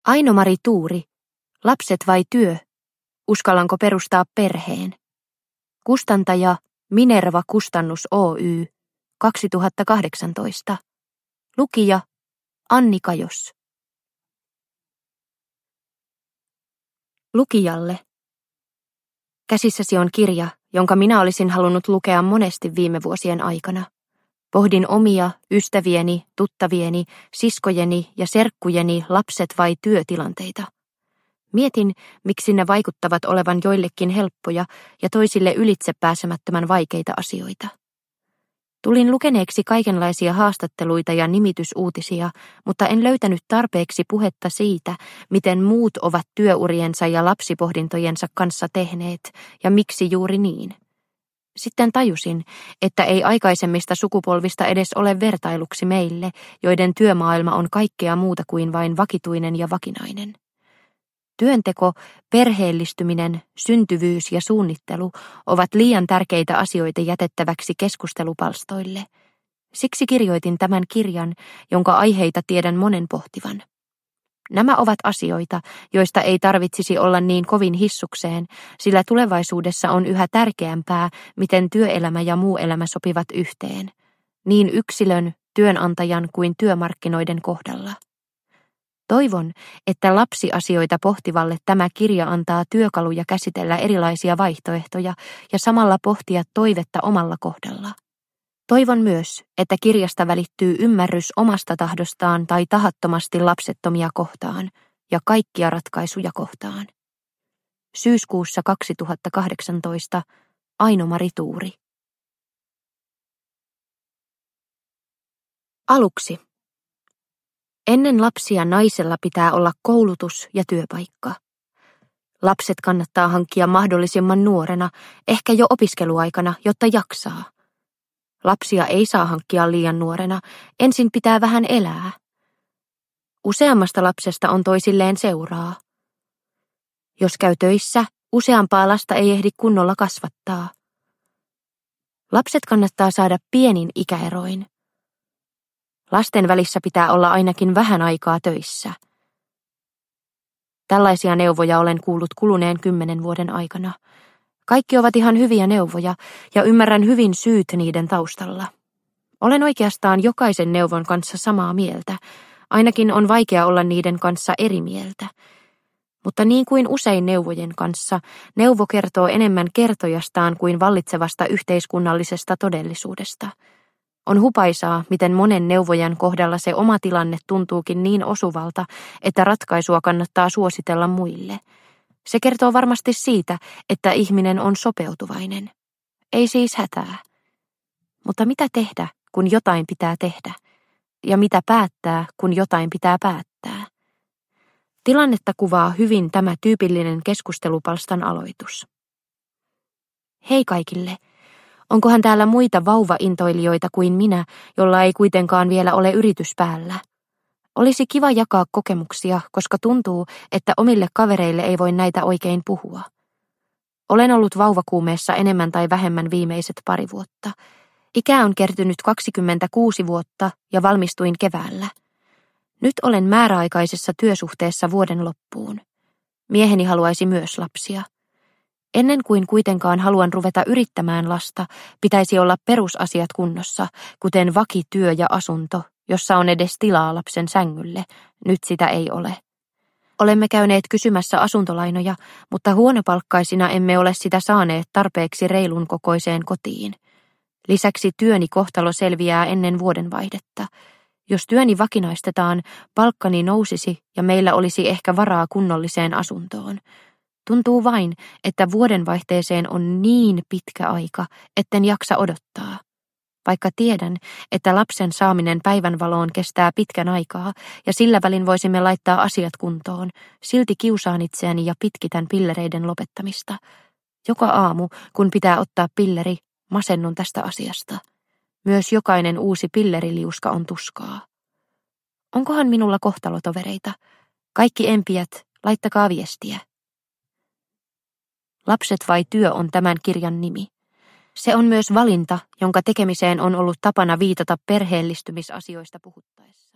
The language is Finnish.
Aino-Mari Tuuri. Lapset vai työ? Uskallanko perustaa perheen? Kustantaja Minerva Kustannus Oy. 2018. Lukija Anni Kajos. Lukijalle. Käsissäsi on kirja, jonka minä olisin halunnut lukea monesti viime vuosien aikana. Pohdin omia, ystävieni, tuttavieni, siskojeni ja serkkujeni lapset vai työtilanteita. Mietin, miksi ne vaikuttavat olevan joillekin helppoja ja toisille ylitsepääsemättömän vaikeita asioita. Tulin lukeneeksi kaikenlaisia haastatteluita ja nimitysuutisia, mutta en löytänyt tarpeeksi puhetta siitä, miten muut ovat työuriensa ja lapsipohdintojensa kanssa tehneet ja miksi juuri niin. Sitten tajusin, että ei aikaisemmista sukupolvista edes ole vertailuksi meille, joiden työmaailma on kaikkea muuta kuin vain vakituinen ja vakinainen. Työnteko, perheellistyminen, syntyvyys ja suunnittelu ovat liian tärkeitä asioita jätettäväksi keskustelupalstoille. Siksi kirjoitin tämän kirjan, jonka aiheita tiedän monen pohtivan. Nämä ovat asioita, joista ei tarvitsisi olla niin kovin hissukseen, sillä tulevaisuudessa on yhä tärkeämpää, miten työelämä ja muu elämä sopivat yhteen, niin yksilön, työnantajan kuin työmarkkinoiden kohdalla. Toivon, että lapsiasioita pohtivalle tämä kirja antaa työkaluja käsitellä erilaisia vaihtoehtoja ja samalla pohtia toivetta omalla kohdalla. Toivon myös, että kirjasta välittyy ymmärrys omasta tahdostaan tai tahattomasti lapsettomia kohtaan ja kaikkia ratkaisuja kohtaan. Syyskuussa 2018. Aino-Mari Tuuri. Aluksi. Ennen lapsia naisella pitää olla koulutus ja työpaikka. Lapset kannattaa hankkia mahdollisimman nuorena, ehkä jo opiskeluaikana, jotta jaksaa. Lapsia ei saa hankkia liian nuorena, ensin pitää vähän elää. Useammasta lapsesta on toisilleen seuraa. Jos käy töissä, useampaa lasta ei ehdi kunnolla kasvattaa. Lapset kannattaa saada pienin ikäeroin. Lasten välissä pitää olla ainakin vähän aikaa töissä. Tällaisia neuvoja olen kuullut kuluneen 10 vuoden aikana. Kaikki ovat ihan hyviä neuvoja ja ymmärrän hyvin syyt niiden taustalla. Olen oikeastaan jokaisen neuvon kanssa samaa mieltä, ainakin on vaikea olla niiden kanssa eri mieltä. Mutta niin kuin usein neuvojen kanssa, neuvo kertoo enemmän kertojastaan kuin vallitsevasta yhteiskunnallisesta todellisuudesta. On hupaisaa, miten monen neuvojan kohdalla se oma tilanne tuntuukin niin osuvalta, että ratkaisua kannattaa suositella muille. Se kertoo varmasti siitä, että ihminen on sopeutuvainen. Ei siis hätää. Mutta mitä tehdä, kun jotain pitää tehdä? Ja mitä päättää, kun jotain pitää päättää? Tilannetta kuvaa hyvin tämä tyypillinen keskustelupalstan aloitus. Hei kaikille! Onkohan täällä muita vauvaintoilijoita kuin minä, jolla ei kuitenkaan vielä ole yritys päällä? Olisi kiva jakaa kokemuksia, koska tuntuu, että omille kavereille ei voi näitä oikein puhua. Olen ollut vauvakuumeessa enemmän tai vähemmän viimeiset 2 vuotta. Ikää on kertynyt 26 vuotta ja valmistuin keväällä. Nyt olen määräaikaisessa työsuhteessa vuoden loppuun. Mieheni haluaisi myös lapsia. Ennen kuin kuitenkaan haluan ruveta yrittämään lasta, pitäisi olla perusasiat kunnossa, kuten vakityö ja asunto, jossa on edes tilaa lapsen sängylle. Nyt sitä ei ole. Olemme käyneet kysymässä asuntolainoja, mutta huonopalkkaisina emme ole sitä saaneet tarpeeksi reilun kokoiseen kotiin. Lisäksi työni kohtalo selviää ennen vuodenvaihdetta. Jos työni vakinaistetaan, palkkani nousisi ja meillä olisi ehkä varaa kunnolliseen asuntoon. Tuntuu vain, että vuodenvaihteeseen on niin pitkä aika, etten jaksa odottaa. Vaikka tiedän, että lapsen saaminen päivänvaloon kestää pitkän aikaa ja sillä välin voisimme laittaa asiat kuntoon, silti kiusaan itseäni ja pitkitän pillereiden lopettamista. Joka aamu, kun pitää ottaa pilleri, masennun tästä asiasta. Myös jokainen uusi pilleriliuska on tuskaa. Onkohan minulla kohtalotovereita? Kaikki empijät, laittakaa viestiä. Lapset vai työ on tämän kirjan nimi. Se on myös valinta, jonka tekemiseen on ollut tapana viitata perheellistymisasioista puhuttaessa.